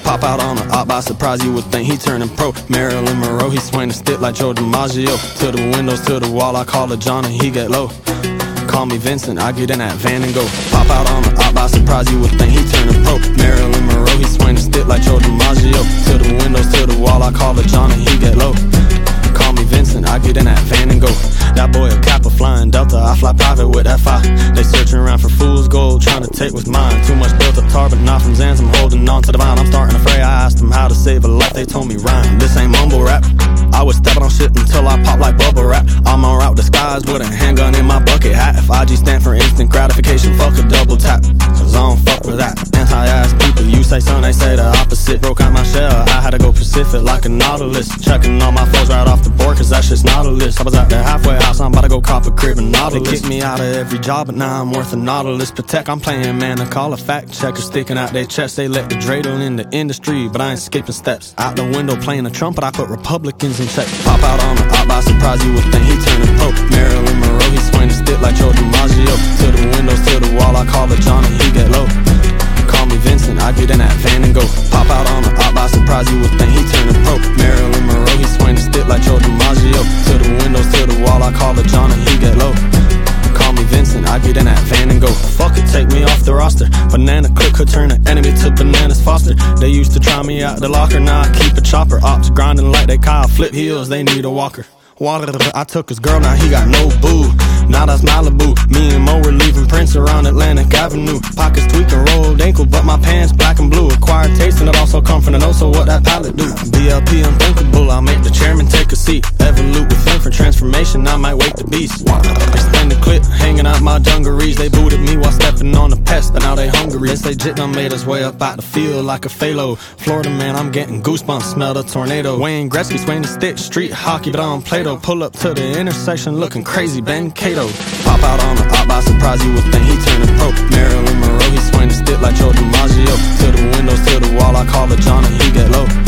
Pop out on a op by surprise, you would think he turning pro. Marilyn Monroe, he swing the stick like Joe DiMaggio. To the windows, to the wall, I call it John and he get low. Call me Vincent, I get in that van and go. Pop out on a op by surprise, you would think he turning pro. Marilyn Monroe, he swing the stick like Joe DiMaggio. To the windows, to the wall, I call it John and he get low. Call me Vincent, I get in that van and go. That boy a Kappa flying Delta, I fly private with that fire. They searching around for fool's gold, trying to take what's mine. Too much built up tar, but not from Zans, I'm holding on to the vine. I'm starting to fray, I asked them how to save a life, they told me rhyme. This ain't mumble rap, I was stepping on shit until I pop like bubble wrap. I'm on route disguised with a handgun in my bucket hat. If IG stand for instant gratification, fuck a double tap, cause I don't fuck with that. Anti-ass people, you say something, they say the opposite. Broke out my shell, I had to go Pacific like a Nautilus. Checking all my foes right off the board, cause that shit's Nautilus. I was at the halfway house, I'm about to go cop a crib and Nautilus. They kicked me out of every job, but now I'm worth a Nautilus. Protect, I'm playing man, I call a fact checker. Sticking out their chest, they let the dreidel in the industry, but I ain't skipping steps. Out the window playing a trumpet, I put Republicans in check. Pop out on the op by surprise, you would think he turning pro. Marilyn Monroe, he swing the stick like Joe DiMaggio. To the windows, to the wall, I call it John and he get low. Call me Vincent, I get in that van and go. Pop out on the op by surprise, you would think he turning pro. Marilyn Monroe, he swing the stick like Joe DiMaggio. To the windows, to the wall, I call it John and he get low. Call me Vincent, I get in that van and go. Fuck it, take me off the roster. Banana Cook could turn an enemy to Bananas Foster. They used to try me out the locker, now I keep a chopper. Ops grinding like they Kyle, flip heels, they need a walker. Water, I took his girl, now he got no boo. Now that's Malibu. Me and Mo were leaving Prince around Atlantic Avenue. Pockets tweaking, rolled ankle, but my pants black and blue. Acquired taste and it also come from the nose, so what that palate do? BLP unthinkable, I'll make the chairman take a seat. Evolute with flame for transformation, I might wake the beast. Extend the clip, hanging out my dungarees. They booted me while stepping on the pest, but now they hungry. They say Jit done made his way up out the field like a phalo. Florida man, I'm getting goosebumps, smell the tornado. Wayne Gretzky swing the stick, street hockey, but on Play-Doh. Pull up to the intersection looking crazy, Ben Cato. Pop out on the op by surprise, you would think he turning pro. Marilyn Monroe, he swing the stick like Joe DiMaggio. To the windows, to the wall, I call it John and he get low.